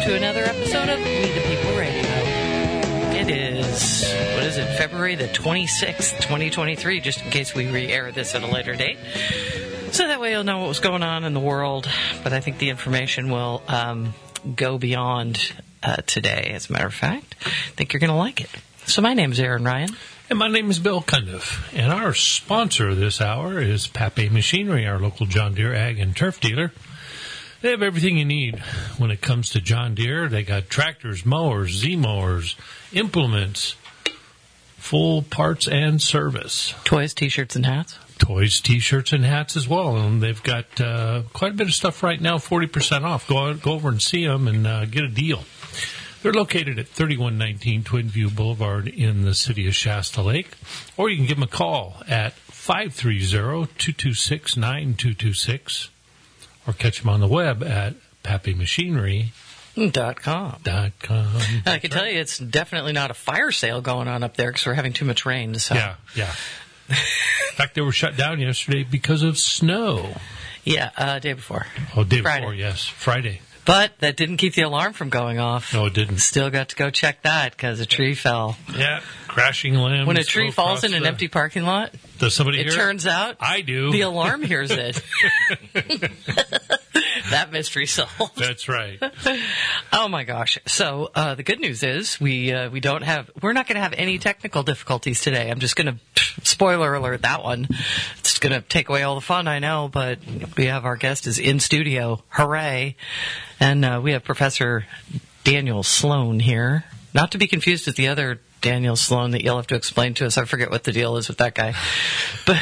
to another episode of We the People Radio. It is, February the 26th, 2023, just in case we re-air this at a later date. So that way you'll know what was going on in the world, but I think the information will go beyond today, as a matter of fact. I think you're going to like it. So my name is Aaron Ryan. And my name is Bill Cundiff. And our sponsor this hour is Pape Machinery, our local John Deere ag and turf dealer. They have everything you need when it comes to John Deere. They got tractors, mowers, Z-mowers, implements, full parts and service. Toys, T-shirts, and hats. Toys, T-shirts, and hats as well. And they've got quite a bit of stuff right now, 40% off. Go over and see them and get a deal. They're located at 3119 Twin View Boulevard in the city of Shasta Lake. Or you can give them a call at 530-226-9226. Or catch them on the web at papemachinery.com. I can tell you it's definitely not a fire sale going on up there because we're having too much rain. So. Yeah. In fact, they were shut down yesterday because of snow. Yeah, day before. Oh, day Friday. Before, yes. Friday. But that didn't keep the alarm from going off. No, it didn't. Still got to go check that because a tree fell. Yeah, crashing limbs. When a tree falls in an empty parking lot, does somebody hear it? It turns out I do. The alarm hears it. That mystery solved. That's right. Oh my gosh! So the good news is we're not going to have any technical difficulties today. I'm just going to spoiler alert that one. It's going to take away all the fun, I know, but we have our guest is in studio. Hooray! And we have Professor Daniel Sloan here, not to be confused with the other Daniel Sloan that you'll have to explain to us. I forget what the deal is with that guy. But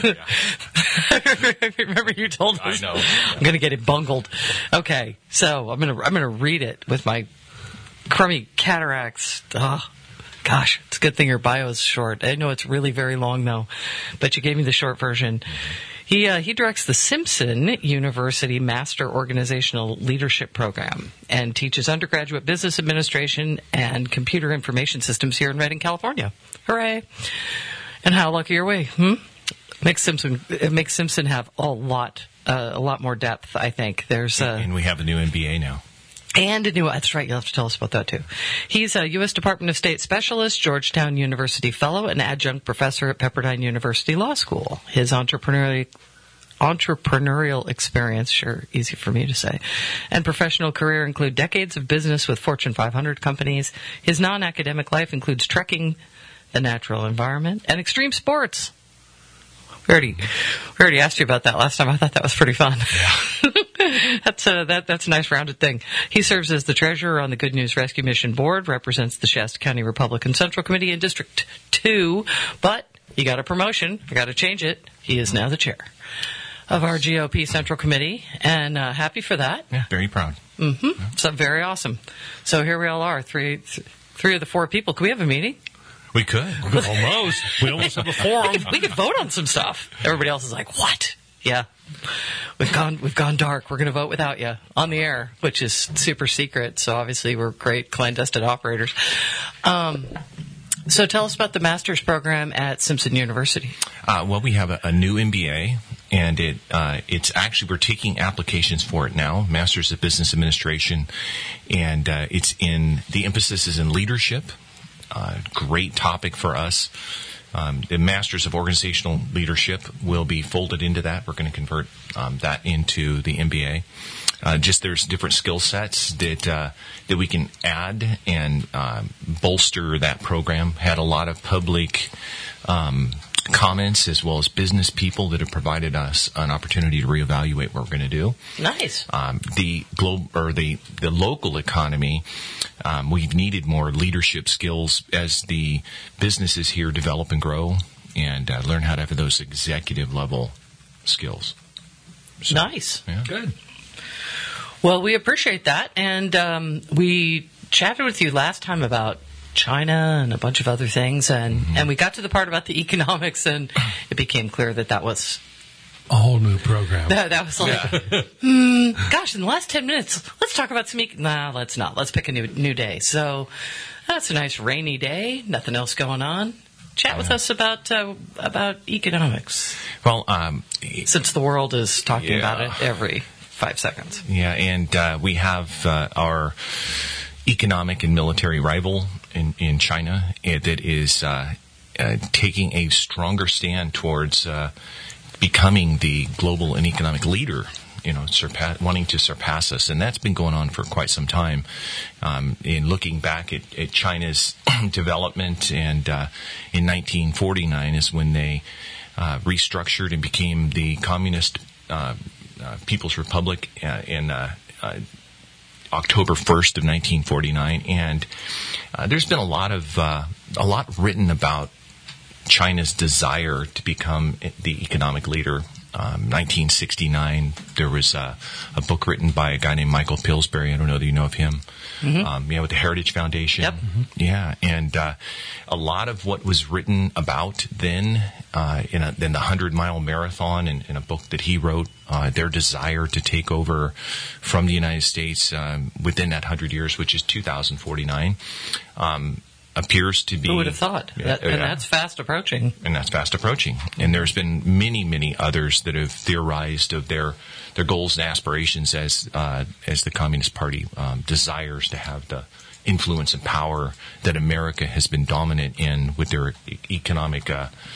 remember you told us. I know. I'm going to get it bungled. Okay, so I'm going to read it with my crummy cataracts. Oh, gosh, it's a good thing your bio is short. I know it's really very long though, but you gave me the short version. He directs the Simpson University Master Organizational Leadership Program and teaches undergraduate business administration and computer information systems here in Redding, California. Hooray! And how lucky are we? It makes Simpson have a lot more depth. I think and we have a new MBA now. And that's right, you'll have to tell us about that too. He's a U.S. Department of State Specialist, Georgetown University Fellow, and Adjunct Professor at Pepperdine University Law School. His entrepreneurial experience, sure, easy for me to say, and professional career include decades of business with Fortune 500 companies. His non-academic life includes trekking, the natural environment, and extreme sports. We already asked you about that last time. I thought that was pretty fun. Yeah. That's a nice rounded thing. He serves as the treasurer on the Good News Rescue Mission Board, represents the Shasta County Republican Central Committee in District 2, but he got a promotion. I got to change it. He is now the chair of our GOP Central Committee, and happy for that. Yeah, very proud. Mm-hmm. Yeah. So very awesome. So here we all are, three of the four people. Can we have a meeting? We could. Almost. We almost have a forum. We could vote on some stuff. Everybody else is like, what? Yeah. We've gone dark. We're going to vote without you on the air, which is super secret. So obviously we're great clandestine operators. So tell us about the master's program at Simpson University. Well, we have a new MBA, and it's actually, we're taking applications for it now, Master's of Business Administration, and the emphasis is in leadership. Great topic for us. The Masters of Organizational Leadership will be folded into that. We're going to convert that into the MBA. There's different skill sets that we can add and bolster that program. Had a lot of public comments as well as business people that have provided us an opportunity to reevaluate what we're going to do. Nice. The local economy, we've needed more leadership skills as the businesses here develop and grow, and learn how to have those executive level skills. So, nice. Yeah. Good. Well, we appreciate that, and we chatted with you last time about China and a bunch of other things, and we got to the part about the economics, and it became clear that was a whole new program. That was like, gosh, in the last 10 minutes, let's talk about some Nah, let's not. Let's pick a new day. So that's a nice rainy day, nothing else going on. Chat with us about economics. Well, since the world is talking about it every 5 seconds. Yeah, and we have our economic and military rival in China that is taking a stronger stand towards becoming the global and economic leader, wanting to surpass us. And that's been going on for quite some time. In looking back at China's development, and in 1949 is when they restructured and became the Communist People's Republic in October 1st of 1949. And there's been a lot written about China's desire to become the economic leader. 1969, there was a book written by a guy named Michael Pillsbury. I don't know that you know of him. Mm-hmm. With the Heritage Foundation. Yep. Mm-hmm. Yeah, and a lot of what was written about then in the 100-mile marathon, and in a book that he wrote, their desire to take over from the United States within that 100 years, which is 2049. Appears to be... Who would have thought? That's fast approaching. And that's fast approaching. And there's been many, many others that have theorized of their goals and aspirations as the Communist Party desires to have the influence and power that America has been dominant in with their economic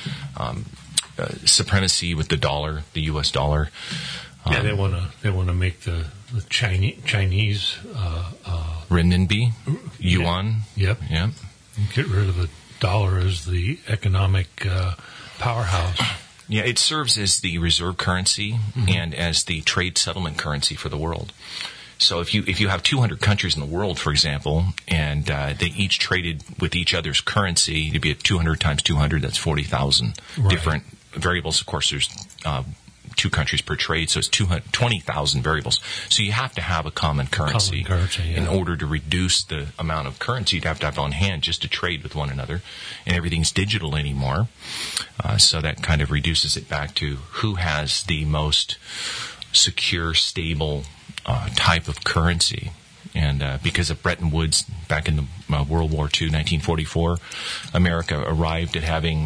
supremacy with the dollar, the U.S. dollar. They want to make the Chinese renminbi, yuan. Yep. Get rid of the dollar as the economic powerhouse. Yeah, it serves as the reserve currency and as the trade settlement currency for the world. So if you have 200 countries in the world, for example, and they each traded with each other's currency, it'd be at 200 times 200, that's 40,000 different variables. Of course, there's 2 countries per trade, so it's 20,000 variables. So you have to have a common currency, in order to reduce the amount of currency you'd have to have on hand just to trade with one another. And everything's digital anymore, so that kind of reduces it back to who has the most secure, stable type of currency. And because of Bretton Woods, back in the World War II, 1944, America arrived at having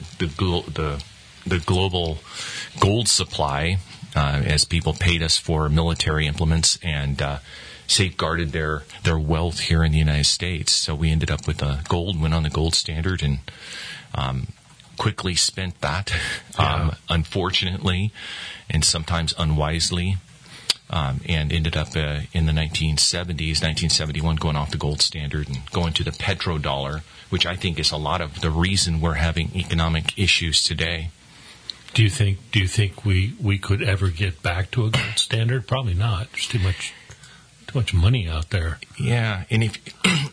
the global gold supply as people paid us for military implements and safeguarded their wealth here in the United States. So we ended up with gold, went on the gold standard, and quickly spent that, unfortunately, and sometimes unwisely, and ended up in the 1970s, 1971, going off the gold standard and going to the petrodollar, which I think is a lot of the reason we're having economic issues today. Do you think we could ever get back to a gold standard? Probably not. There's too much money out there. Yeah, and if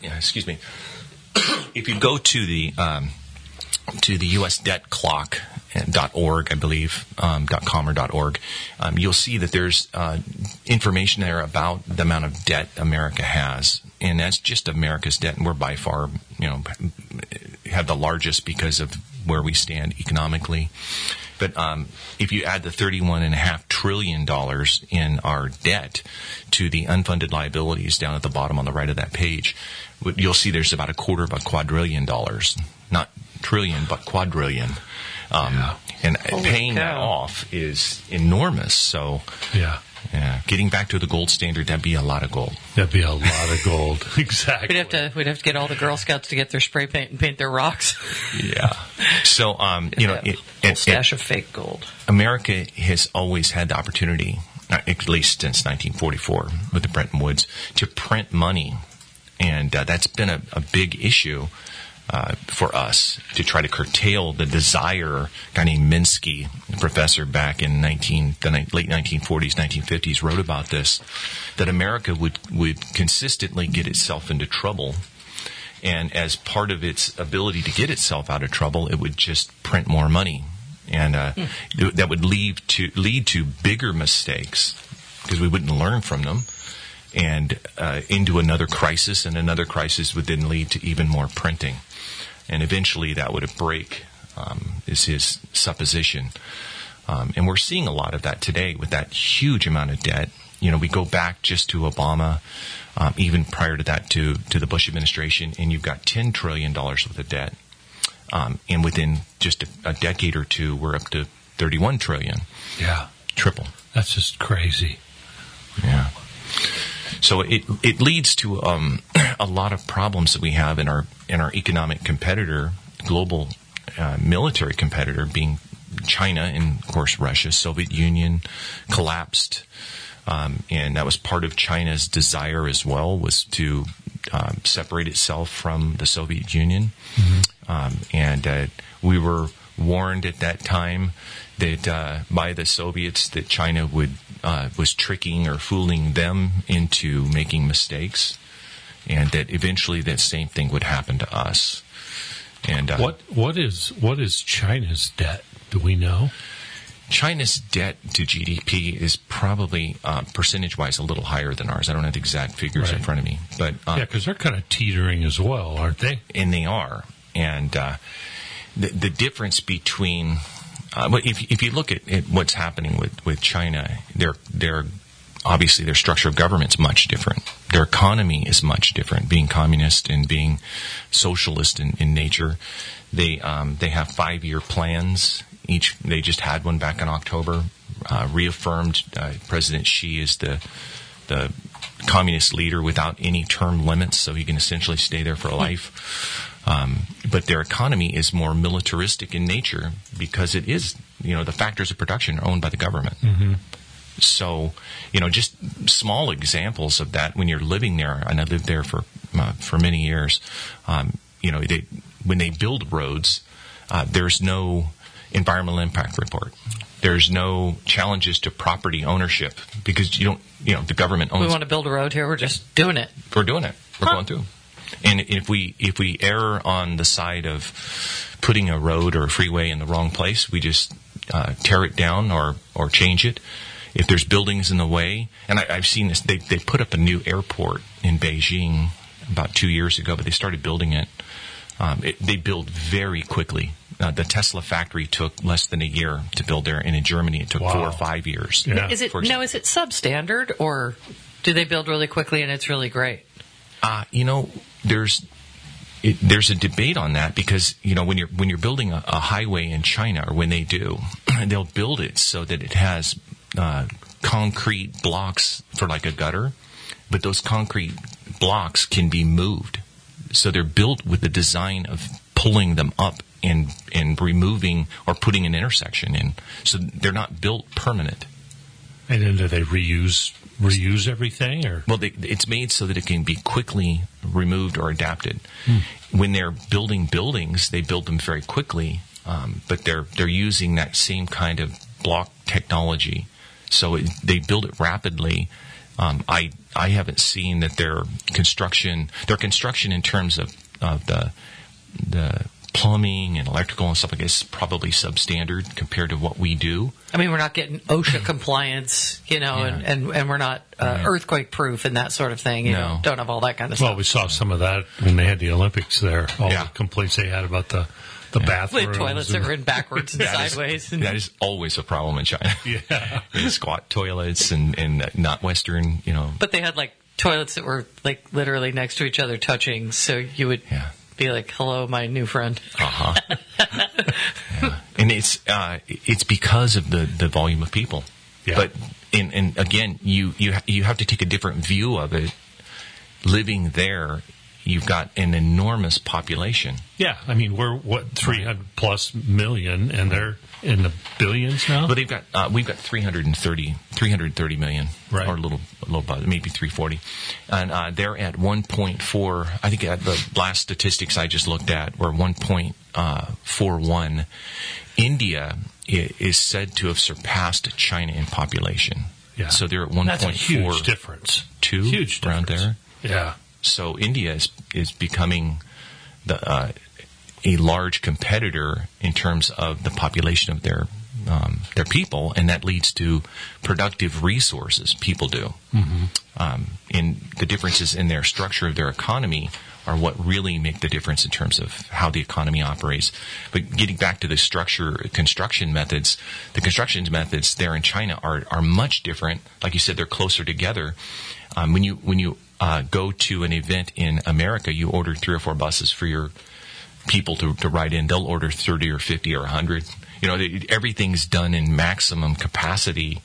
if you go to the U.S. debt clock.org, I believe, .com or .org, you'll see that there's information there about the amount of debt America has, and that's just America's debt, and we're by far, have the largest because of where we stand economically. But if you add the $31.5 trillion in our debt to the unfunded liabilities down at the bottom on the right of that page, you'll see there's about $250 quadrillion. Not trillion, but quadrillion. And paying that off is enormous. So, getting back to the gold standard, that'd be a lot of gold. That'd be a lot of gold. Exactly. We'd have to get all the Girl Scouts to get their spray paint and paint their rocks. Yeah. So, a stash of fake gold. America has always had the opportunity, at least since 1944 with the Bretton Woods, to print money. And that's been a big issue for us to try to curtail the desire. A guy named Minsky, a professor back in late 1940s, 1950s, wrote about this, that America would consistently get itself into trouble. And as part of its ability to get itself out of trouble, it would just print more money. And that would lead to bigger mistakes because we wouldn't learn from them. And into another crisis, and another crisis would then lead to even more printing. And eventually that would break, is his supposition. And we're seeing a lot of that today with that huge amount of debt. We go back just to Obama, even prior to that to the Bush administration, and you've got $10 trillion worth of debt. And within just a decade or two, we're up to $31 trillion. Yeah. Triple. That's just crazy. Yeah. So it leads to a lot of problems that we have in our economic competitor, global military competitor, being China, and of course Russia. Soviet Union collapsed, and that was part of China's desire as well, was to separate itself from the Soviet Union. And we were warned at that time that by the Soviets that China was tricking or fooling them into making mistakes, and that eventually that same thing would happen to us. And what is China's debt? Do we know? China's debt to GDP is probably percentage-wise a little higher than ours. I don't have the exact figures in front of me, but because they're kind of teetering as well, aren't they? And they are. And the difference between if you look at what's happening with China, they're obviously their structure of government's much different. Their economy is much different, being communist and being socialist in nature. They have 5-year plans. They just had one back in October. Reaffirmed President Xi is the communist leader without any term limits, so he can essentially stay there for life. But their economy is more militaristic in nature because it is, the factors of production are owned by the government. Mm-hmm. So, just small examples of that when you're living there, and I lived there for many years. When they build roads, there's no environmental impact report. There's no challenges to property ownership because the government owns. We want to build a road here. We're just doing it. We're doing it. We're going through. And if we err on the side of putting a road or a freeway in the wrong place, we just tear it down or change it. If there's buildings in the way, and I've seen this, they put up a new airport in Beijing about 2 years ago, but they started building it. They build very quickly. The Tesla factory took less than a year to build there, and in Germany it took 4 or 5 years. Yeah. Is it substandard, or do they build really quickly and it's really great? There's a debate on that because when you're building a highway in China, or when they do, they'll build it so that it has concrete blocks for like a gutter, but those concrete blocks can be moved. So they're built with the design of pulling them up and removing or putting an intersection in. So they're not built permanent. And then do they reuse everything, or? Well, it's made so that it can be quickly removed or adapted. When they're building buildings, they build them very quickly, but they're using that same kind of block technology. So they build it rapidly. I haven't seen that their construction in terms of the plumbing and electrical and stuff like this is probably substandard compared to what we do. I mean, we're not getting OSHA compliance, and we're not earthquake proof and that sort of thing. No. Don't have all that kind of stuff. Well, we saw some of that when they had the Olympics there. All the complaints they had about the bathrooms. The toilets that were in backwards and sideways. That is always a problem in China. Yeah. Squat toilets and not Western, But they had toilets that were literally next to each other touching, so you would be like, hello, my new friend. Yeah. And it's because of the volume of people. Yeah. But and again, you have to take a different view of it. Living there, you've got an enormous population. Yeah, I mean, we're 300+ million, and they're in the billions now. But we've got 330 million, right, or a little above, maybe 340, and they're at 1.4. I think at the last statistics I just looked at were 1.41. India is said to have surpassed China in population. Yeah, so they're at 1.4. That's a huge difference. Huge around difference. there. Yeah. So India is becoming a large competitor in terms of the population of their people, and that leads to productive resources. People do, and the differences in their structure of their economy are what really make the difference in terms of how the economy operates. But getting back to the construction methods, the construction methods there in China are much different. Like you said, they're closer together. When you go to an event in America, you order 3 or 4 buses for your people to ride in. They'll order 30 or 50 or 100. Everything's done in maximum capacity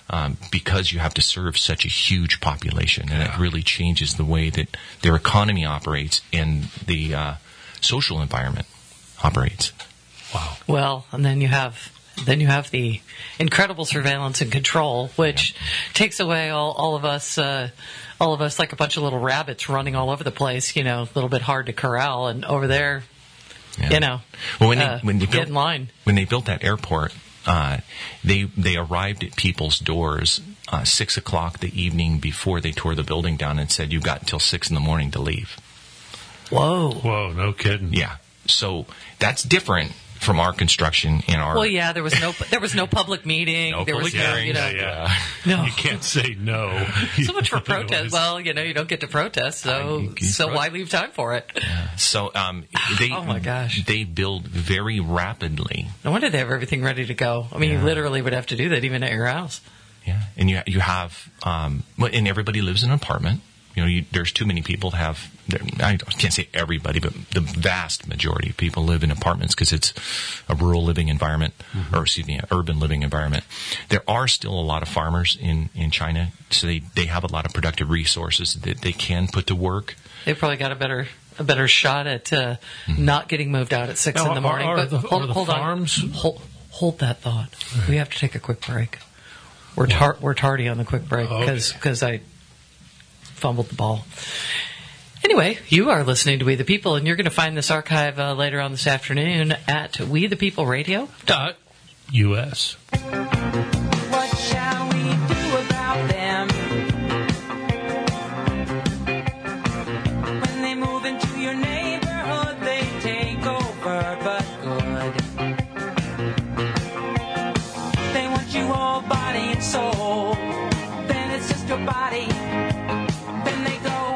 because you have to serve such a huge population, and it really changes the way that their economy operates and the social environment operates. Wow. Well, and then you have the incredible surveillance and control, which takes away all of us like a bunch of little rabbits running all over the place. You know, a little bit hard to corral, and over there, you know, well, when they get built, in line. When they built that airport, they arrived at people's doors 6 o'clock the evening before they tore the building down and said, "You've got until 6 in the morning to leave." Whoa, no kidding. Yeah. So that's different from our construction in our. Well, yeah, there was no public meeting. No there public was no, hearing. No. You can't say no. So much for protest. Well, you don't get to protest, so why leave time for it? Yeah. So oh my gosh, they build very rapidly. No wonder they have everything ready to go. I mean, you literally would have to do that even at your house. Yeah, and you have, and everybody lives in an apartment. You know, there's too many people to have. I can't say everybody, but the vast majority of people live in apartments because it's a rural living environment, or excuse me, an urban living environment. There are still a lot of farmers in China, so they have a lot of productive resources that they can put to work. They probably got a better shot at not getting moved out at 6 in the morning. But hold farms? on, hold that thought. Right. We have to take a quick break. We're tardy on the quick break because I fumbled the ball. Anyway, you are listening to We the People, and you're going to find this archive later on this afternoon at WeThePeopleRadio.us. What shall we do about them? When they move into your neighborhood, they take over, but good. They want you all body and soul. Then it's just your body. Then they go.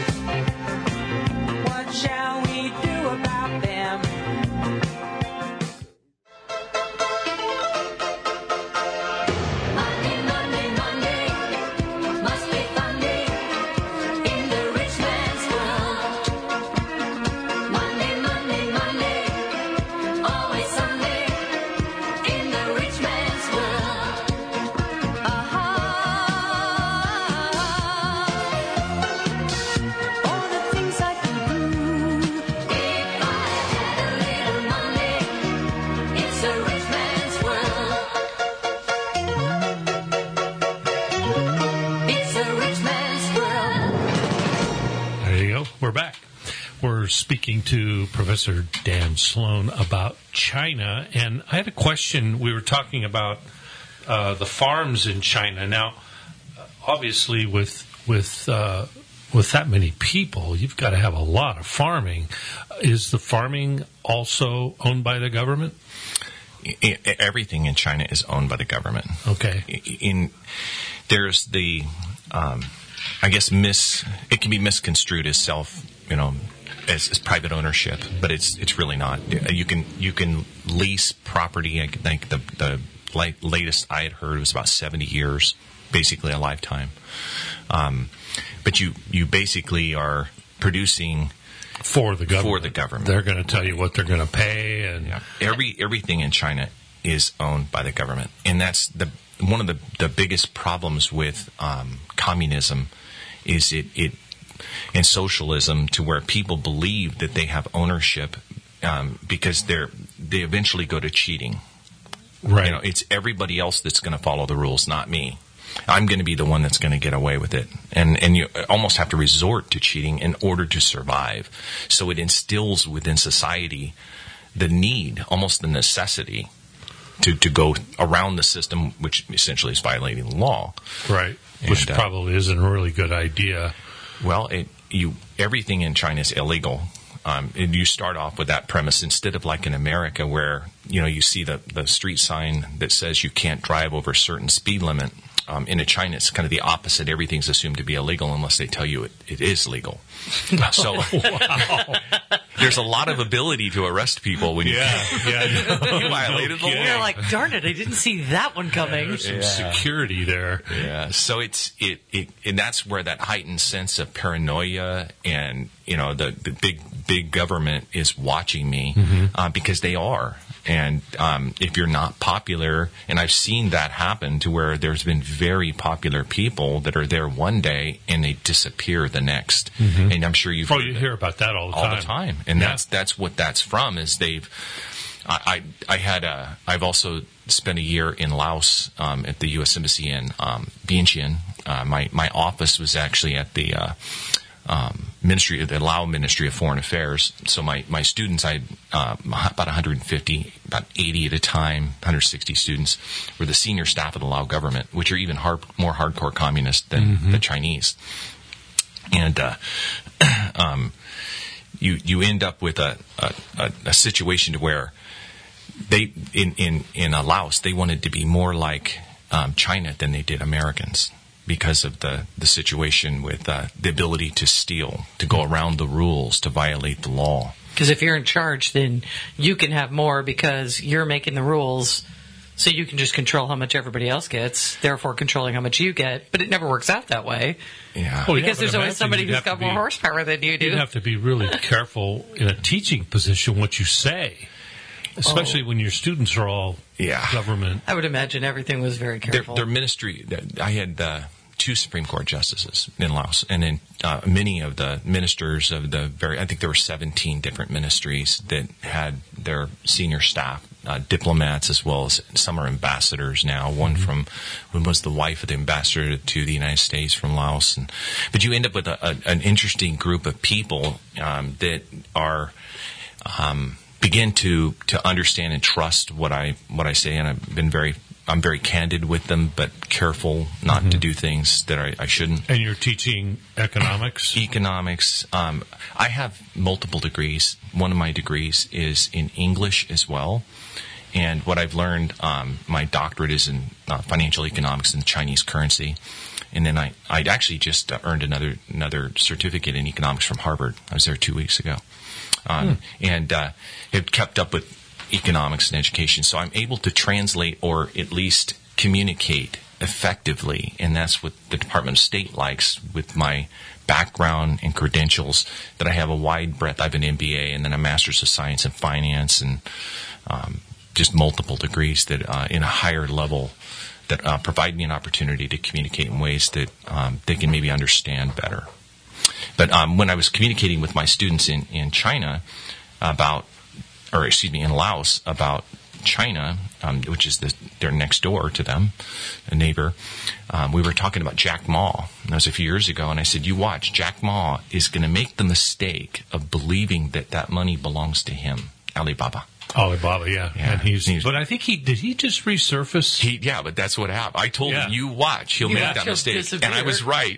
What shall we do about them? Monday, Monday, Monday, must be fun day in the rich man's world. Monday, Monday, Monday, always Sunday in the rich man's world. All the things I could do if I had a little money. It's a rich man's world. It's a rich man's world. There you go. We're back. We're speaking to Professor Dan Sloan about China, and I had a question. We were talking about the farms in China. Now, obviously, with that many people, you've got to have a lot of farming. Is the farming also owned by the government? Everything in China is owned by the government. Okay. There's the, I guess it can be misconstrued as as private ownership, but it's really not. You can lease property. I think the latest I had heard was about 70 years, basically a lifetime. But you basically are producing For the government. For the government. They're going to tell you what they're going to pay. And everything in China is owned by the government. And that's one of the biggest problems with communism is it and socialism, to where people believe that they have ownership because they eventually go to cheating. Right. You know, it's everybody else that's going to follow the rules, not me. I'm going to be the one that's going to get away with it. And you almost have to resort to cheating in order to survive. So it instills within society the need, almost the necessity, to go around the system, which essentially is violating the law. Right. Which probably isn't a really good idea. Well, everything in China is illegal. And you start off with that premise instead of like in America where, you see the street sign that says you can't drive over a certain speed limit. In China, it's kind of the opposite. Everything's assumed to be illegal unless they tell you it is legal. So there's a lot of ability to arrest people when you violated the law. You're like, darn it, I didn't see that one coming. There's some security there. Yeah. So and that's where that heightened sense of paranoia and the big government is watching me because they are. And if you're not popular, and I've seen that happen to where there's been very popular people that are there one day and they disappear the next. And I'm sure you've you hear about that all the time. And Yeah. that's what that's from. Is I've also spent a year in Laos at the U.S. Embassy in Vientiane. My office was actually at the the Lao Ministry of Foreign Affairs. So my students, I about 150, about 80 at a time, 160 students, were the senior staff of the Lao government, which are even more hardcore communist than the Chinese. And you end up with a situation to where they in Laos they wanted to be more like China than they did Americans, because of the situation with the ability to steal, to go around the rules, to violate the law. Because if you're in charge, then you can have more because you're making the rules, so you can just control how much everybody else gets, therefore controlling how much you get. But it never works out that way. Yeah. Well, Because there's always somebody who's got more horsepower than you do. You'd have to be really careful in a teaching position what you say, especially when your students are all government. I would imagine everything was very careful. Their ministry, I had 2 Supreme Court justices in Laos, and then many of the ministers of I think there were 17 different ministries that had their senior staff, diplomats, as well as some are ambassadors now. One was the wife of the ambassador to the United States from Laos. But you end up with an interesting group of people that are begin to understand and trust what I say, and I'm very candid with them, but careful not to do things that I shouldn't. And you're teaching economics? Economics. I have multiple degrees. One of my degrees is in English as well. And what I've learned, my doctorate is in financial economics and Chinese currency. And then I actually just earned another certificate in economics from Harvard. I was there 2 weeks ago. And have kept up with economics and education. So I'm able to translate or at least communicate effectively. And that's what the Department of State likes with my background and credentials, that I have a wide breadth. I have an MBA and then a Master's of Science in Finance and just multiple degrees that in a higher level that provide me an opportunity to communicate in ways that they can maybe understand better. But when I was communicating with my students in China in Laos about China, which is they're next door to them, a neighbor, we were talking about Jack Ma. That was a few years ago, and I said, you watch, Jack Ma is going to make the mistake of believing that money belongs to him, Alibaba. Alibaba, yeah. And but I think did he just resurface? But that's what happened. I told him, you watch, he'll make that mistake. Disappear. And I was right.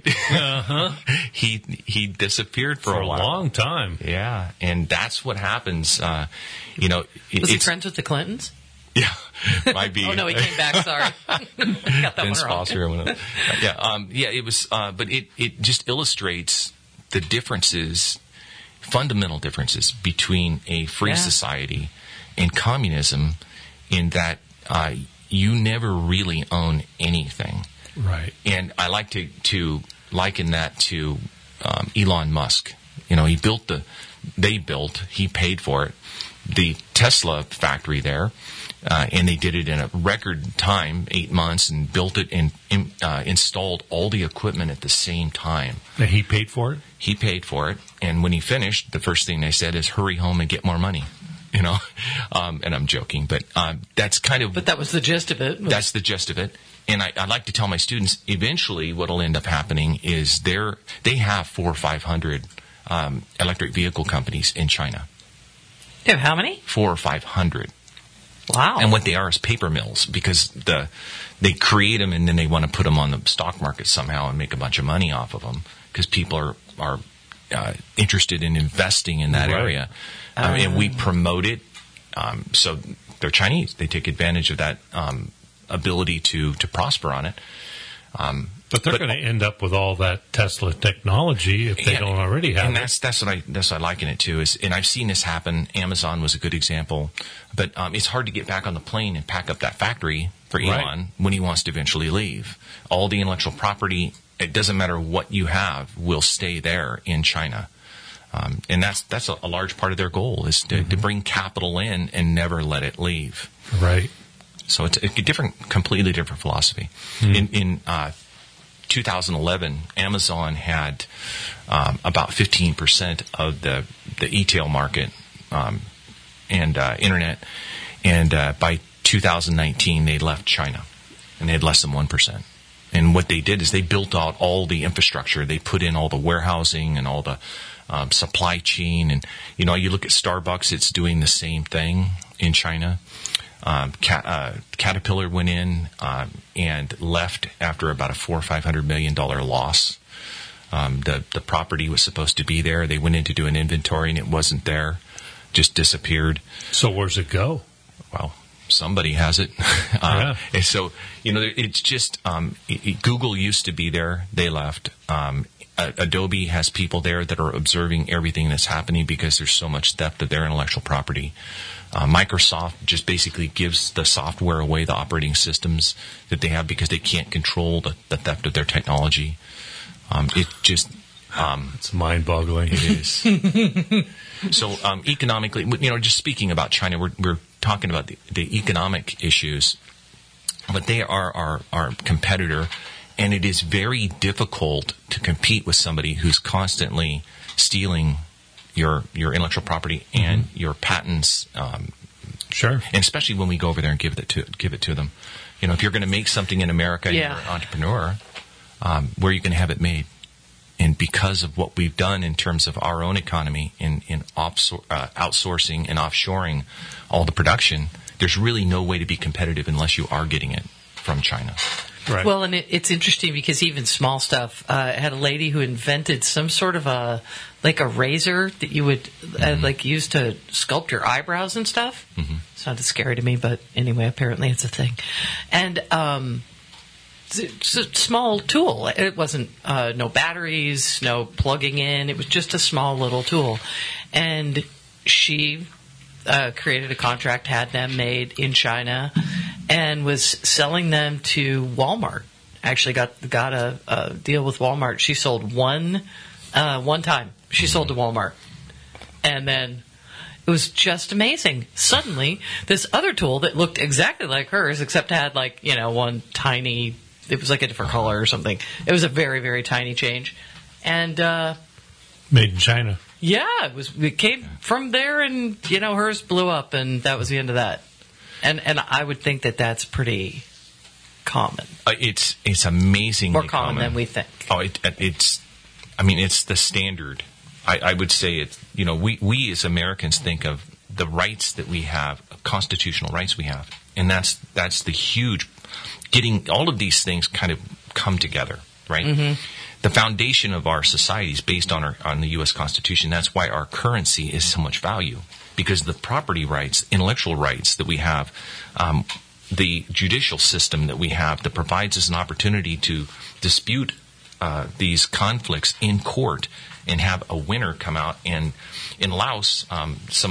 He disappeared for a while. long time. Yeah, and that's what happens. Was he friends with the Clintons? Yeah, might be. Oh no, he came back. Sorry, got that Vince one wrong. Foster. It was. But it just illustrates the differences, fundamental differences between a free society and communism, in that you never really own anything. Right. And I like to liken that to Elon Musk. He he paid for it, the Tesla factory there, and they did it in a record time, 8 months, and built it and installed all the equipment at the same time. And he paid for it? He paid for it, and when he finished, the first thing they said is, hurry home and get more money. And I'm joking, but that's kind of... But that was the gist of it. That's the gist of it. And I like to tell my students, eventually what will end up happening is they have 400 or 500 electric vehicle companies in China. They have how many? 400 or 500. Wow. And what they are is paper mills, because they create them and then they want to put them on the stock market somehow and make a bunch of money off of them, because people are interested in investing in that area. And we promote it. So they're Chinese. They take advantage of that ability to prosper on it. But they're going to end up with all that Tesla technology if they don't already have and it. That's what I liken it to. And I've seen this happen. Amazon was a good example. But it's hard to get back on the plane and pack up that factory for Elon when he wants to eventually leave. All the intellectual property, it doesn't matter what you have, will stay there in China. And that's a large part of their goal is to bring capital in and never let it leave. Right. So it's a completely different philosophy. In 2011, Amazon had about 15% of the e-tail market and internet, and by 2019 they left China, and they had less than 1%. And what they did is they built out all the infrastructure. They put in all the warehousing and all the supply chain. And, you look at Starbucks, it's doing the same thing in China. Caterpillar went in and left after about a $400 or $500 million loss. The property was supposed to be there. They went in to do an inventory, and it wasn't there. Just disappeared. So where's it go? Well, somebody has it. Yeah. And so, it's just, Google used to be there. They left. Adobe has people there that are observing everything that's happening because there's so much theft of their intellectual property. Microsoft just basically gives the software away, the operating systems that they have, because they can't control the theft of their technology. It just... it's mind-boggling. It is. So economically, just speaking about China, we're talking about the economic issues, but they are our competitor, and it is very difficult to compete with somebody who's constantly stealing your intellectual property and your patents. Sure. And especially when we go over there and give it to them. If you're going to make something in America, and you're an entrepreneur, where are you going to have it made? And because of what we've done in terms of our own economy in outsourcing and offshoring all the production, there's really no way to be competitive unless you are getting it from China. Right. Well, and it's interesting because even small stuff. I had a lady who invented some sort of a razor that you would use to sculpt your eyebrows and stuff. Mm-hmm. Sounded scary to me, but anyway, apparently it's a thing. And it's a small tool. It wasn't no batteries, no plugging in. It was just a small little tool. And she created a contract, had them made in China, and was selling them to Walmart. Actually got a deal with Walmart. She sold one time. She sold to Walmart. And then it was just amazing. Suddenly, this other tool that looked exactly like hers, except had one tiny... It was like a different color or something. It was a very, very tiny change. And made in China. Yeah, it came from there, and hers blew up, and that was the end of that. And I would think that that's pretty common. It's amazingly more common than we think. Oh, it's the standard. I would say it's we as Americans think of the rights that we have, constitutional rights we have, and that's the huge. Getting all of these things kind of come together, right? Mm-hmm. The foundation of our society is based on the U.S. Constitution. That's why our currency is so much value, because the property rights, intellectual rights that we have, the judicial system that we have that provides us an opportunity to dispute these conflicts in court and have a winner come out. And in Laos, some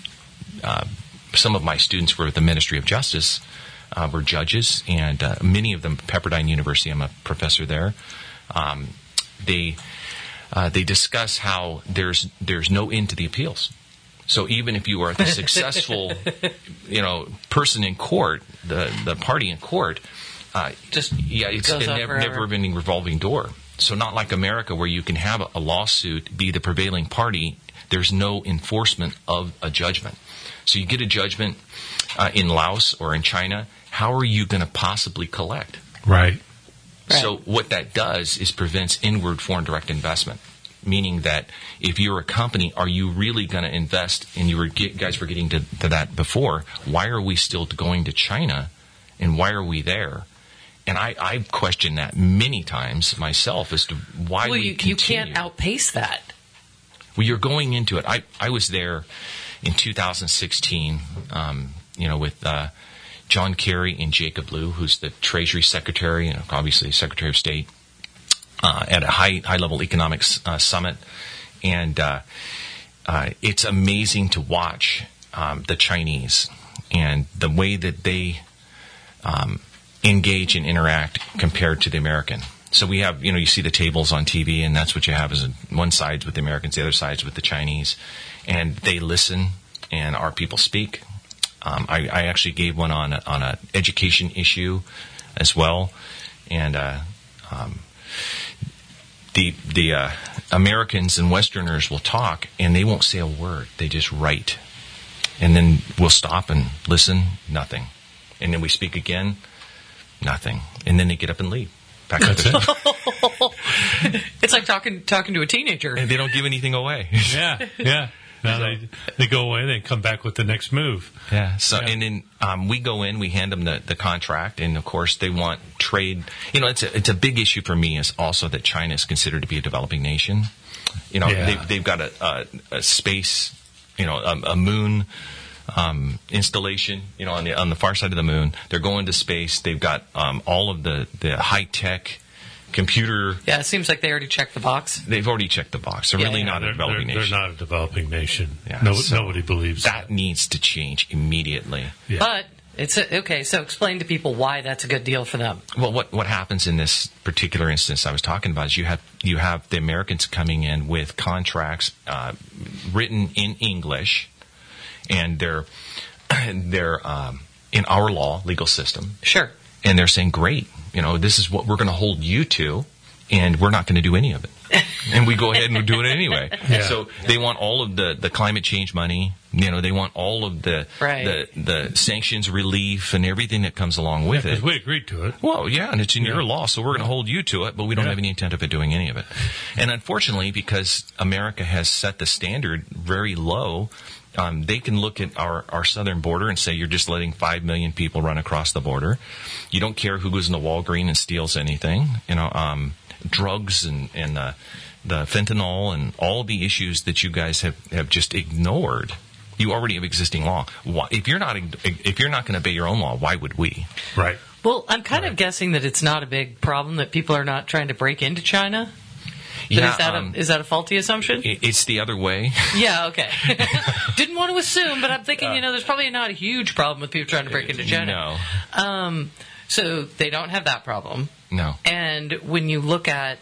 of my students were at the Ministry of Justice. Were judges, and many of them, Pepperdine University, I'm a professor there. They discuss how there's no end to the appeals. So even if you are the successful, person in court, the party in court, it's a never-ending revolving door. So not like America, where you can have a lawsuit, be the prevailing party. There's no enforcement of a judgment. So you get a judgment in Laos or in China. How are you going to possibly collect? Right. So what that does is prevents inward foreign direct investment, meaning that if you're a company, are you really going to invest? And guys were getting to that before. Why are we still going to China, and why are we there? And I've questioned that many times myself as to why we continue. You can't outpace that. Well, you're going into it. I was there in 2016, with John Kerry and Jacob Lew, who's the Treasury Secretary and obviously Secretary of State, at a high-level economics summit. And it's amazing to watch the Chinese and the way that they engage and interact compared to the American. So we have, you see the tables on TV, and that's what you have is one side's with the Americans, the other side's with the Chinese. And they listen, and our people speak. I actually gave one on an education issue as well. And the Americans and Westerners will talk, and they won't say a word. They just write. And then we'll stop and listen, nothing. And then we speak again, nothing. And then they get up and leave. Back up to It's like talking to a teenager. and they don't give anything away. Yeah. Now they go away, they come back with the next move. Yeah. So and then we go in, we hand them the contract, and of course they want trade. It's a big issue for me is also that China is considered to be a developing nation. They've got a space, a moon installation, on the far side of the moon. They're going to space. They've got all of the high tech computer. Yeah, it seems like they already checked the box. They've already checked the box. They're really not a developing nation. They're not a developing nation. Yeah, Nobody believes that needs to change immediately. Yeah. But it's okay. So explain to people why that's a good deal for them. Well, what happens in this particular instance I was talking about is you have the Americans coming in with contracts written in English, and they're in our legal system. Sure. And they're saying, great, this is what we're going to hold you to, and we're not going to do any of it. And we go ahead and do it anyway. Yeah. So they want all of the climate change money. They want all of the sanctions relief and everything that comes along with it. Because we agreed to it. Well, yeah, and it's in your law, so we're going to hold you to it, but we don't have any intent of it doing any of it. And unfortunately, because America has set the standard very low, they can look at our southern border and say, you're just letting 5 million people run across the border. You don't care who goes into Walgreens and steals anything. Drugs and the fentanyl and all the issues that you guys have just ignored. You already have existing law. If you're not going to obey your own law, why would we? Right. Well, I'm kind of guessing that it's not a big problem that people are not trying to break into China. Is that a faulty assumption? It's the other way. Yeah, okay. Didn't want to assume, but I'm thinking, there's probably not a huge problem with people trying to break into China. No. So they don't have that problem. No. And when you look at,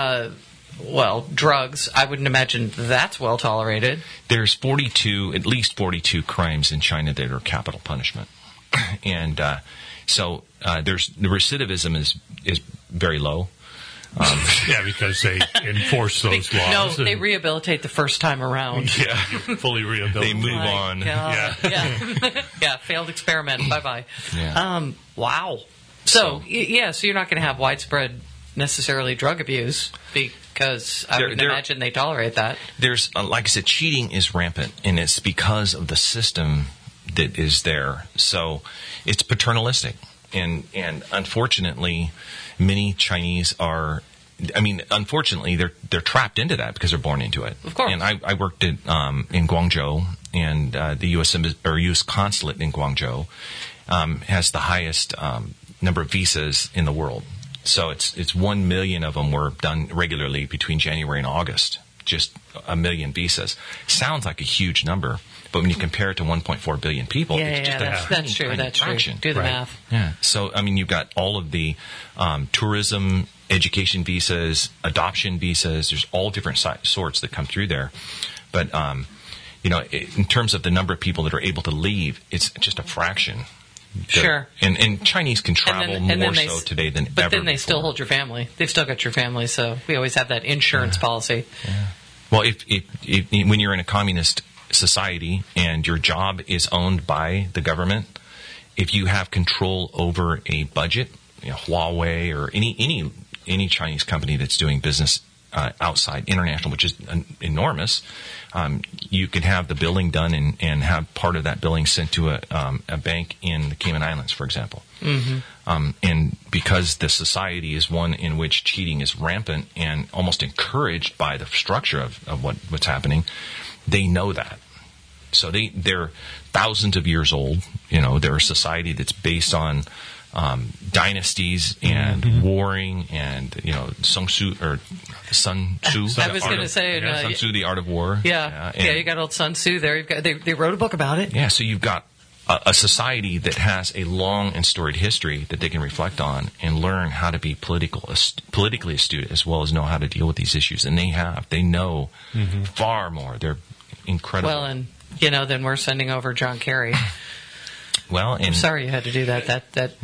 drugs, I wouldn't imagine that's well tolerated. There's at least 42 crimes in China that are capital punishment. And so there's the recidivism is very low. Because they enforce those laws. No, they rehabilitate the first time around. Yeah, fully rehabilitate. They move on. God. Yeah. Failed experiment. Bye-bye. Yeah. Wow. So you're not going to have widespread, necessarily, drug abuse because I would imagine they tolerate that. There's, like I said, cheating is rampant, and it's because of the system that is there. So it's paternalistic. And unfortunately, many Chinese unfortunately, they're trapped into that because they're born into it. Of course. And I worked in Guangzhou, and the U.S. consulate in Guangzhou has the highest number of visas in the world. So it's 1 million of them were done regularly between January and August. Just 1 million visas. Sounds like a huge number, but when you compare it to 1.4 billion people, it's just that's true. That's fraction. true. Do the math. Yeah. So you've got all of the tourism, education visas, adoption visas. There's all different sorts that come through there. But in terms of the number of people that are able to leave, it's just a fraction. Sure. And Chinese can travel more so today than ever. But then they before. still hold your family. They've still got your family, so we always have that insurance policy. Yeah. Well, if when you're in a communist society and your job is owned by the government, if you have control over a budget, Huawei or any Chinese company that's doing business outside international, which is enormous, you can have the billing done and have part of that billing sent to a bank in the Cayman Islands, for example. Mm-hmm. And because the society is one in which cheating is rampant and almost encouraged by the structure of what's happening, they know that. So they're thousands of years old. They're a society that's based on dynasties and warring and Sun Tzu. I was going to say Sun Tzu, the art of war. Yeah, you got old Sun Tzu there. They wrote a book about it. Yeah, so you've got a society that has a long and storied history that they can reflect on and learn how to be politically astute as well as know how to deal with these issues. And they know far more. They're incredible. Well, and then we're sending over John Kerry. Well, and I'm sorry you had to do that.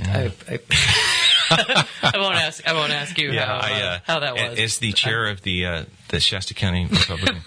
I won't ask you how that was. As the chair of the Shasta County Republican,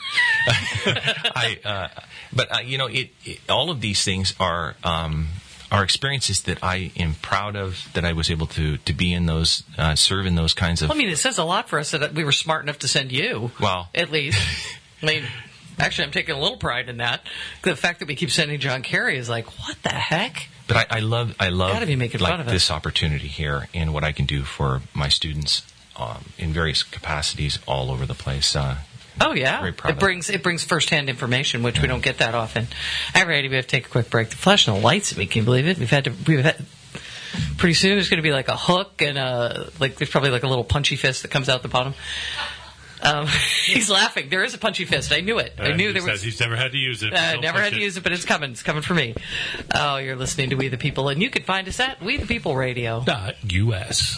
all of these things are experiences that I am proud of. That I was able to be in those, serve in those kinds of. I mean, it says a lot for us that we were smart enough to send you. Well, at least. I mean, actually, I'm taking a little pride in that. The fact that we keep sending John Kerry is like, what the heck? But I love Gotta be making fun of it. this opportunity here and what I can do for my students in various capacities all over the place. Oh yeah, very proud it brings firsthand information, which we don't get that often. All right, we have to take a quick break. The flashing the lights at me, can you believe it? We've had pretty soon there's going to be like a hook and there's probably like a little punchy fist that comes out the bottom. He's laughing. There is a punchy fist. I knew it. I knew there was. He's never had to use it. Never had to use it, but it's coming. It's coming for me. Oh, you're listening to We the People, and you can find us at We the People Radio. .us.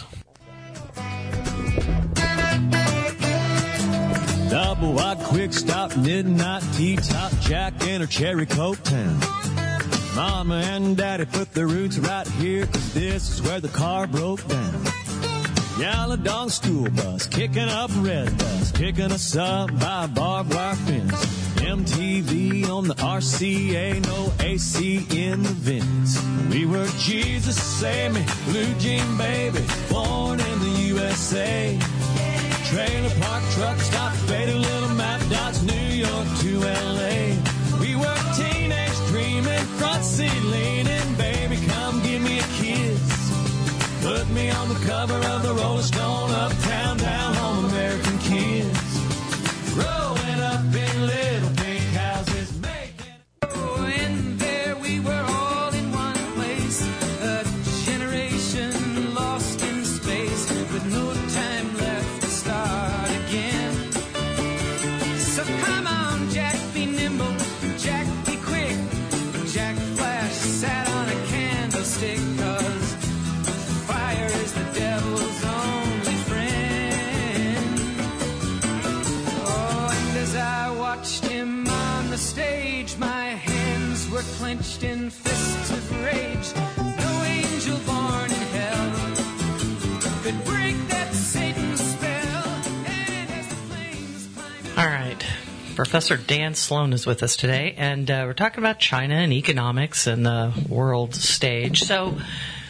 Double wide, quick stop, midnight tea, top Jack and her cherry Coke town. Mama and Daddy put their roots right here, 'cause this is where the car broke down. Yellow dog school bus, kicking up red dust, picking us up by a barbed wire fence. MTV on the RCA, no AC in the vents. We were Jesus Save Me, Blue Jean Baby, born in the USA. Trailer park truck stop, faded little map dots, New York to LA. We were teenage dreaming, front seat leaning, baby come give me a kiss. Put me on the cover of the Rolling Stone, uptown, down home, American kids. Growing up in little pink houses, making. Oh, and there we were all in one place, a generation lost in space, with no time left to start again. So come on, Jack, be nimble, Jack, be quick. Jack Flash sat on a candlestick, 'cause fire is the devil's only friend. Oh, and as I watched him on the stage, my hands were clenched in fists of rage. No angel born in hell could break that Satan spell. And as the flames climbed. All right. Professor Dan Sloan is with us today, and we're talking about China and economics and the world stage. So,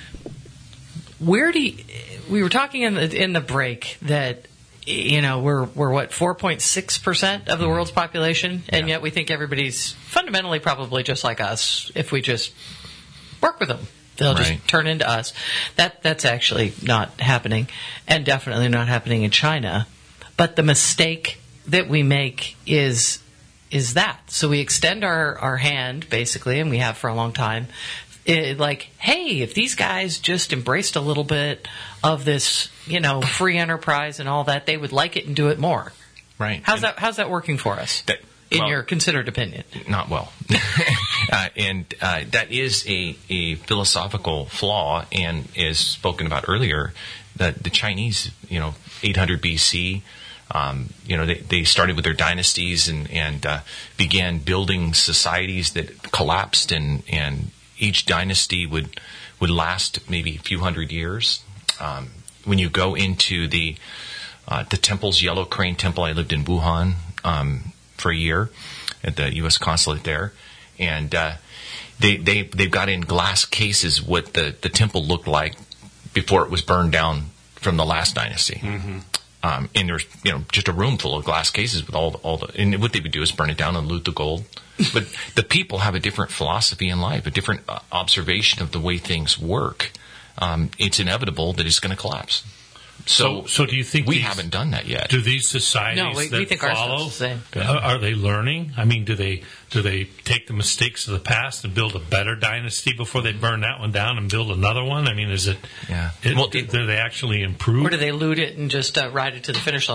we were talking in the break that we're what 4.6% of the world's population, and yet we think everybody's fundamentally probably just like us if we just work with them. They'll Right. just turn into us. That's actually not happening, and definitely not happening in China. But the mistake that we make is that. So we extend our hand, basically, and we have for a long time, like, hey, if these guys just embraced a little bit of this, free enterprise and all that, they would like it and do it more. Right. How's that working for us? In your considered opinion? Not well. And that is a philosophical flaw, and as spoken about earlier, that the Chinese, 800 BC, they started with their dynasties and began building societies that collapsed, and each dynasty would last maybe a few hundred years. When you go into the temples, Yellow Crane Temple, I lived in Wuhan for a year at the U.S. consulate there, and they've got in glass cases what the temple looked like before it was burned down from the last dynasty. Mm-hmm. And there's just a room full of glass cases with all the and what they would do is burn it down and loot the gold. But the people have a different philosophy in life, a different observation of the way things work. It's inevitable that it's going to collapse. So do you think we haven't done that yet? Do these societies No, we that think our follow, stuff's the same. Are they learning? I mean, do they take the mistakes of the past and build a better dynasty before they burn that one down and build another one? I mean, is it? Yeah. Do they actually improve? Or do they loot it and just ride it to the finish line?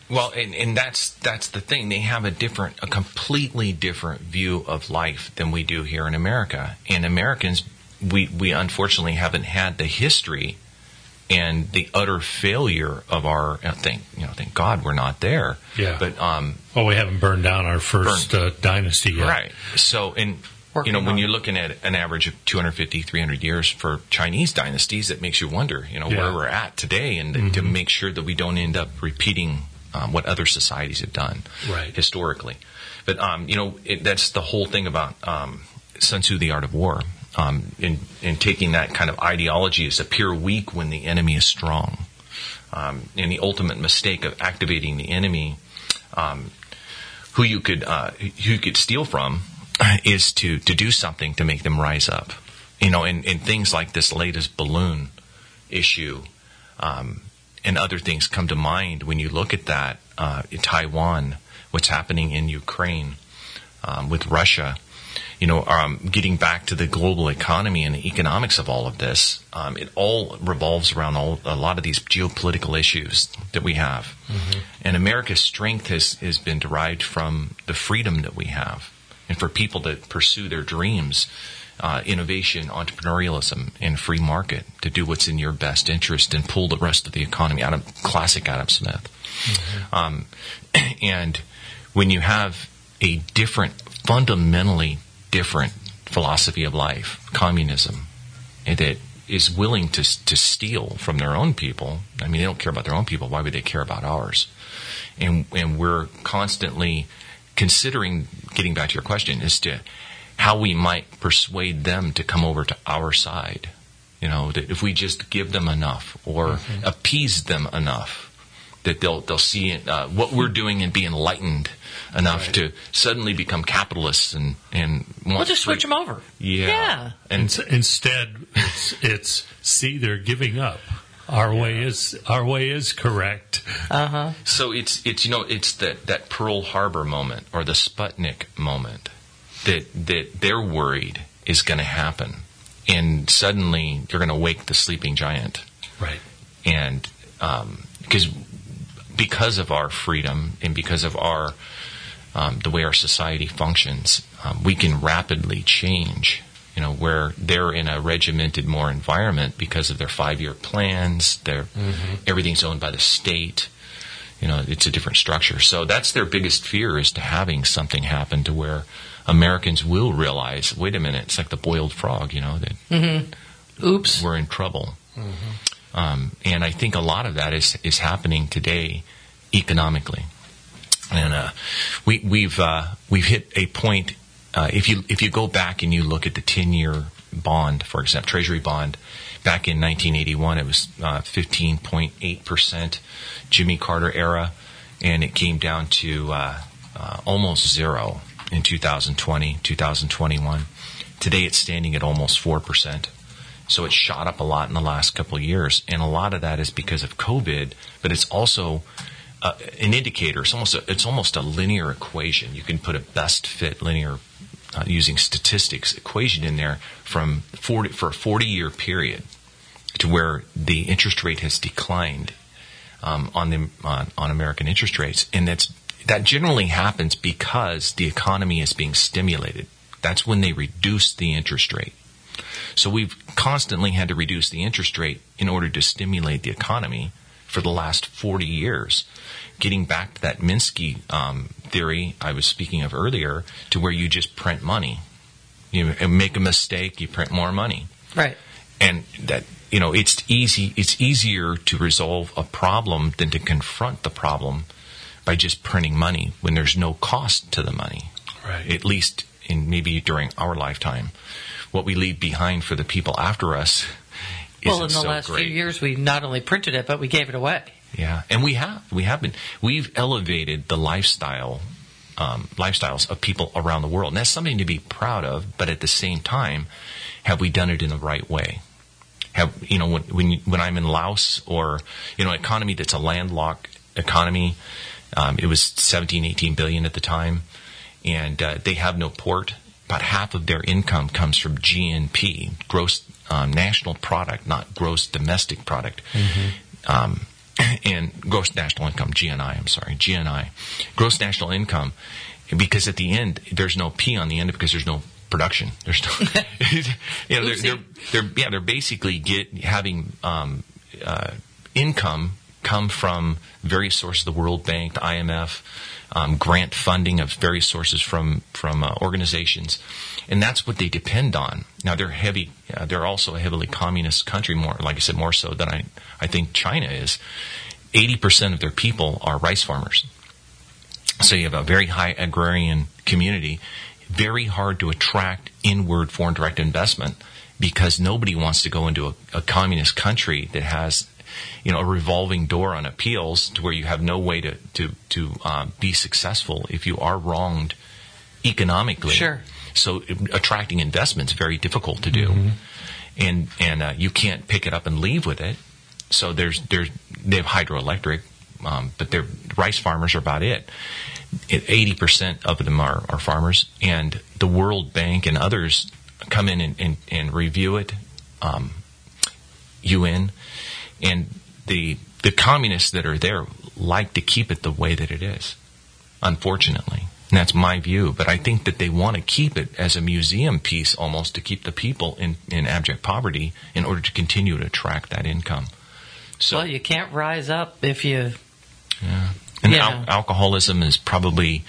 Well, and that's the thing. They have a completely different view of life than we do here in America. And Americans, we unfortunately haven't had the history and the utter failure of our. Thank God we're not there. Yeah. But well, we haven't burned down our first dynasty yet. right. So, and when you're looking at an average of 250, 300 years for Chinese dynasties, it makes you wonder, where we're at today, and to make sure that we don't end up repeating what other societies have done historically. But, that's the whole thing about Sun Tzu, The Art of War, in taking that kind of ideology as appear weak when the enemy is strong. And the ultimate mistake of activating the enemy, who you could steal from, is to do something to make them rise up. And things like this latest balloon issue, and other things come to mind when you look at that. In Taiwan, what's happening in Ukraine, with Russia, getting back to the global economy and the economics of all of this, it all revolves around a lot of these geopolitical issues that we have. And America's strength has been derived from the freedom that we have, and for people to pursue their dreams, innovation, entrepreneurialism, and free market, to do what's in your best interest and pull the rest of the economy out of classic Adam Smith. And when you have a fundamentally different philosophy of life, communism, that is willing to steal from their own people. I mean, they don't care about their own people. Why would they care about ours? And we're constantly considering, getting back to your question, as to how we might persuade them to come over to our side. That if we just give them enough or appease them enough, that they'll see what we're doing and be enlightened enough to suddenly become capitalists and want we'll just switch them over. Yeah. And instead, it's see, they're giving up. Our way is correct. So it's that Pearl Harbor moment or the Sputnik moment that they're worried is going to happen, and suddenly they're going to wake the sleeping giant. Right. And because of our freedom and because of our the way our society functions, we can rapidly change. Where they're in a regimented more environment because of their 5-year plans, everything's owned by the state. It's a different structure. So that's their biggest fear, is to having something happen to where Americans will realize, wait a minute, it's like the boiled frog, that oops, we're in trouble. And I think a lot of that is happening today economically. And we've hit a point. If you go back and you look at the 10-year bond, for example, Treasury bond, back in 1981, it was 15.8%, Jimmy Carter era, and it came down to almost zero in 2020, 2021. Today it's standing at almost 4%. So it shot up a lot in the last couple of years, and a lot of that is because of COVID, but it's also an indicator. It's almost a linear equation. You can put a best fit linear using statistics equation in there for a 40-year period, to where the interest rate has declined on American interest rates, and that generally happens because the economy is being stimulated. That's when they reduce the interest rate. So we've constantly had to reduce the interest rate in order to stimulate the economy for the last 40 years. Getting back to that Minsky theory I was speaking of earlier, to where you just print money. You make a mistake, you print more money. Right. And that, it's easier to resolve a problem than to confront the problem by just printing money when there's no cost to the money. Right. At least maybe during our lifetime. What we leave behind for the people after us isn't in the so last great. few years, we not only printed it, but we gave it away. Yeah, and we have been. We've elevated the lifestyles of people around the world, and that's something to be proud of. But at the same time, have we done it in the right way? When I'm in Laos, or an economy that's a landlocked economy, it was 17-18 billion at the time, and they have no port. About half of their income comes from GNP, gross national product, not gross domestic product. and gross national income, GNI, gross national income, because at the end there's no P on the end because there's no production. There's no, they're basically having income come from various sources, the World Bank, the IMF, grant funding of various sources from organizations, and that's what they depend on. Now they're also a heavily communist country, more, like I said, more so than I think China is. 80% of their people are rice farmers. So you have a very high agrarian community, very hard to attract inward foreign direct investment because nobody wants to go into a communist country that has, a revolving door on appeals to where you have no way to be successful if you are wronged economically. Sure. So attracting investment is very difficult to do, and you can't pick it up and leave with it. So they have hydroelectric, but their rice farmers are about it. 80% of them are farmers, and the World Bank and others come in and review it. UN and the communists that are there like to keep it the way that it is, unfortunately. And that's my view. But I think that they want to keep it as a museum piece almost to keep the people in abject poverty in order to continue to attract that income. So, well, you can't rise up if you... Yeah. And alcoholism is probably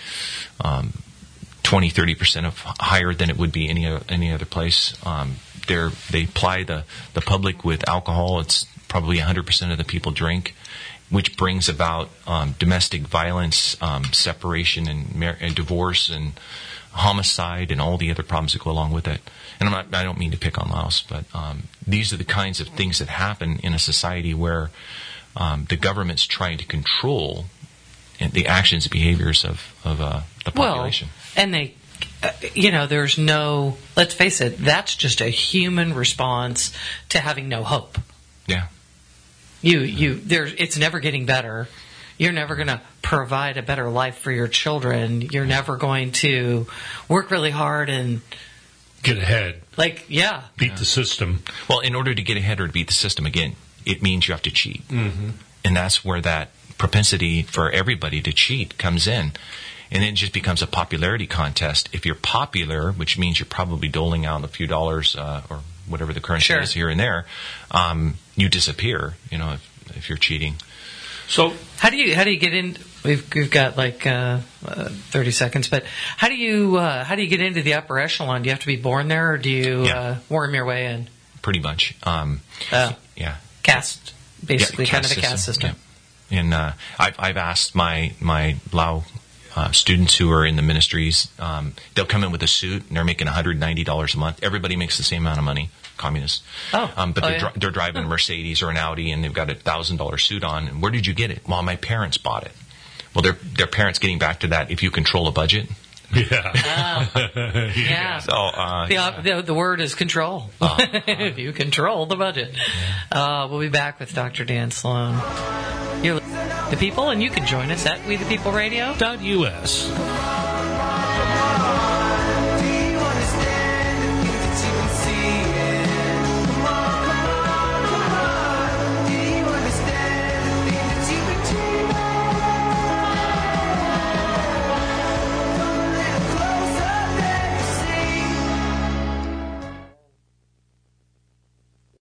20-30% higher than it would be any other place. They ply the public with alcohol. It's probably 100% of the people drink, which brings about domestic violence, separation, and divorce, and homicide, and all the other problems that go along with it. And I don't mean to pick on Laos, but these are the kinds of things that happen in a society where the government's trying to control the actions and behaviors of the population. Well, and they, there's no, let's face it, that's just a human response to having no hope. Yeah. It's never getting better. You're never going to provide a better life for your children. You're never going to work really hard and get ahead. Beat the system. Well, in order to get ahead or to beat the system, again, it means you have to cheat. Mm-hmm. And that's where that propensity for everybody to cheat comes in. And then it just becomes a popularity contest. If you're popular, which means you're probably doling out a few dollars or whatever the currency is here and there, you disappear, if you're cheating. So how do you get in? We've got 30 seconds, but how do you get into the upper echelon? Do you have to be born there, or do you worm your way in? Pretty much. Caste, basically, kind of a caste system. Yeah. And I've asked my Lao students who are in the ministries, they'll come in with a suit and they're making $190 a month. Everybody makes the same amount of money, communists. They're driving a Mercedes or an Audi and they've got a $1,000 suit on. And where did you get it? Well, my parents bought it. Well, their parents, getting back to that, if you control a budget. Yeah. Yeah. So the word is control. If you control the budget. We'll be back with Dr. Dan Sloan. You're the people, and you can join us at WeThePeopleRadio.us.